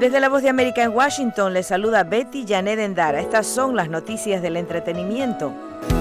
Desde La Voz de América en Washington les saluda Betty Janet Endara. Estas son las noticias del entretenimiento.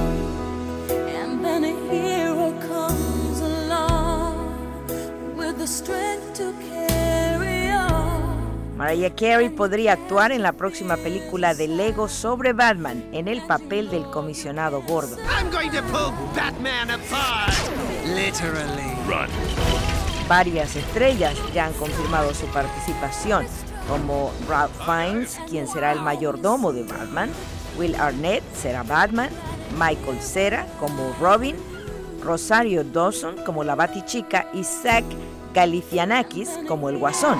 Mariah Carey podría actuar en la próxima película de Lego sobre Batman en el papel del comisionado Gordon. I'm going to pull Batman apart, literally. Run. Varias estrellas ya han confirmado su participación, como Ralph Fiennes, quien será el mayordomo de Batman, Will Arnett será Batman, Michael Cera como Robin, Rosario Dawson como la Batichica y Zach Galifianakis como el Guasón.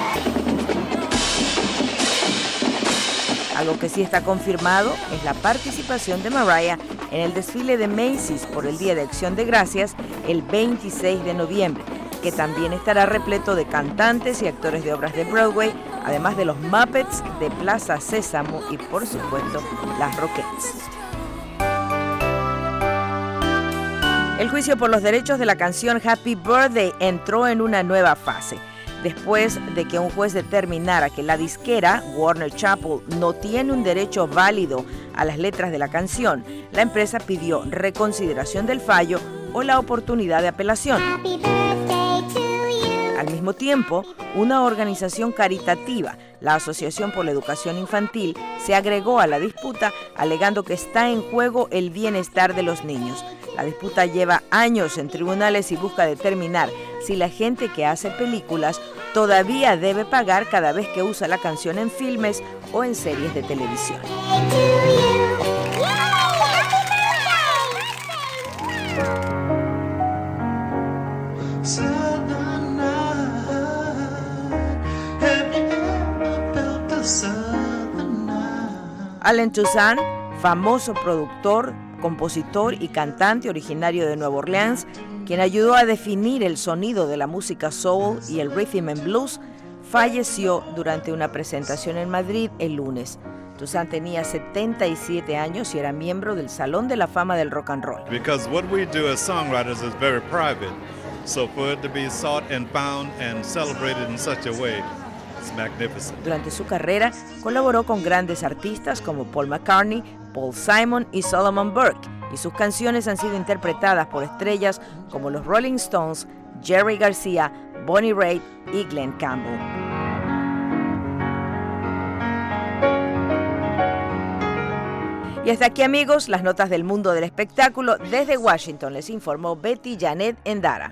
Algo que sí está confirmado es la participación de Mariah en el desfile de Macy's por el Día de Acción de Gracias el 26 de noviembre, que también estará repleto de cantantes y actores de obras de Broadway, además de los Muppets de Plaza Sésamo y, por supuesto, las Rockettes. El juicio por los derechos de la canción Happy Birthday entró en una nueva fase. Después de que un juez determinara que la disquera, Warner Chappell, no tiene un derecho válido a las letras de la canción, la empresa pidió reconsideración del fallo o la oportunidad de apelación. Al mismo tiempo, una organización caritativa, la Asociación por la Educación Infantil, se agregó a la disputa alegando que está en juego el bienestar de los niños. La disputa lleva años en tribunales y busca determinar si la gente que hace películas todavía debe pagar cada vez que usa la canción en filmes o en series de televisión. Allen Toussaint, famoso productor, compositor y cantante originario de Nueva Orleans, quien ayudó a definir el sonido de la música soul y el rhythm and blues, falleció durante una presentación en Madrid el lunes. Toussaint tenía 77 años y era miembro del Salón de la Fama del Rock and Roll. Because what we do as songwriters is very private. So for it to be sought and found and celebrated in such a way, it's magnificent. Durante su carrera colaboró con grandes artistas como Paul McCartney, Paul Simon y Solomon Burke, y sus canciones han sido interpretadas por estrellas como los Rolling Stones, Jerry García, Bonnie Raitt y Glenn Campbell. Y hasta aquí, amigos, las notas del mundo del espectáculo. Desde Washington les informó Betty Janet Endara.